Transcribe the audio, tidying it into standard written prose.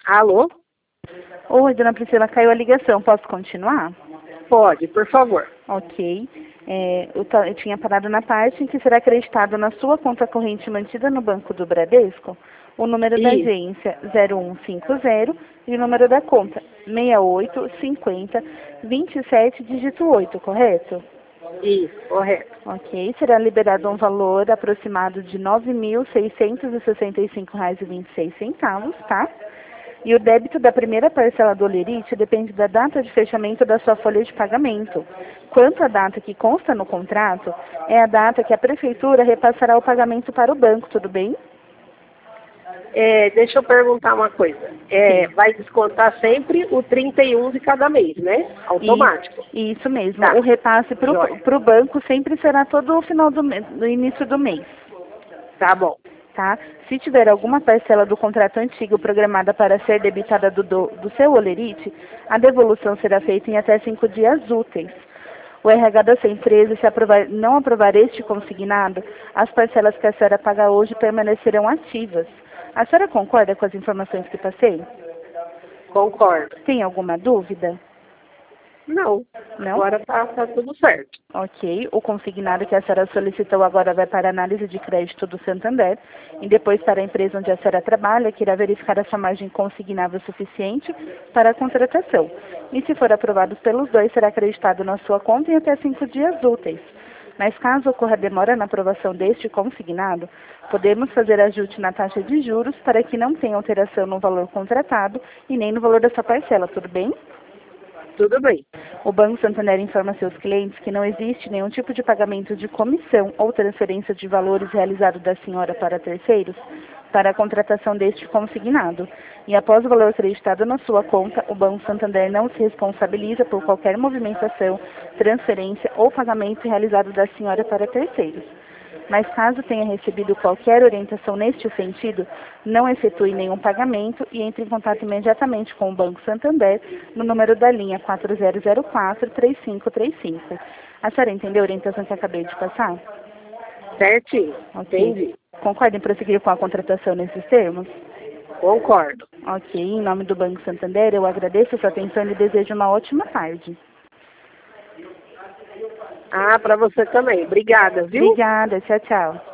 Alô? Oi, dona Priscila, caiu a ligação. Posso continuar? Pode, por favor. Ok. Eu tinha parado na parte em que será acreditado na sua conta corrente mantida no Banco do Bradesco o número da Isso, agência 0150 e o número da conta 685027, dígito 8, correto? isso, correto. Ok. Será liberado um valor aproximado de R$ 9.665,26, tá? E o débito da primeira parcela do Olerite depende da data de fechamento da sua folha de pagamento. Quanto à data que consta no contrato, é a data que a prefeitura repassará o pagamento para o banco, tudo bem? Deixa eu perguntar uma coisa. Sim. Vai descontar sempre o 31 de cada mês, né? Automático. Isso mesmo. Tá, O repasse para joia. o banco sempre será todo o final do mês, no início do mês. Tá bom. Tá? Se tiver alguma parcela do contrato antigo programada para ser debitada do seu Olerite, a devolução será feita em até 5 dias úteis. O RH da sua empresa, se não aprovar este consignado, as parcelas que a senhora paga hoje permanecerão ativas. A senhora concorda com as informações que passei? Concordo. Tem alguma dúvida? Não, Não? agora tá tudo certo. Ok. O consignado que a senhora solicitou agora vai para a análise de crédito do Santander e depois para a empresa onde a senhora trabalha, que irá verificar a sua margem consignável suficiente para a contratação. E se for aprovado pelos dois, será acreditado na sua conta em até 5 dias úteis. Mas caso ocorra demora na aprovação deste consignado, podemos fazer ajuste na taxa de juros para que não tenha alteração no valor contratado e nem no valor da sua parcela, tudo bem? Tudo bem. O Banco Santander informa seus clientes que não existe nenhum tipo de pagamento de comissão ou transferência de valores realizado da senhora para terceiros para a contratação deste consignado. E após o valor acreditado na sua conta, o Banco Santander não se responsabiliza por qualquer movimentação, transferência ou pagamento realizado da senhora para terceiros. Mas caso tenha recebido qualquer orientação neste sentido, não efetue nenhum pagamento e entre em contato imediatamente com o Banco Santander no número da linha 4004-3535. A senhora entendeu a orientação que acabei de passar? Certinho. Ok. Entendi. Concorda em prosseguir com a contratação nesses termos? Concordo. Ok. Em nome do Banco Santander, eu agradeço a sua atenção e desejo uma ótima tarde. Ah, para você também. Obrigada, viu? Obrigada. Tchau, tchau.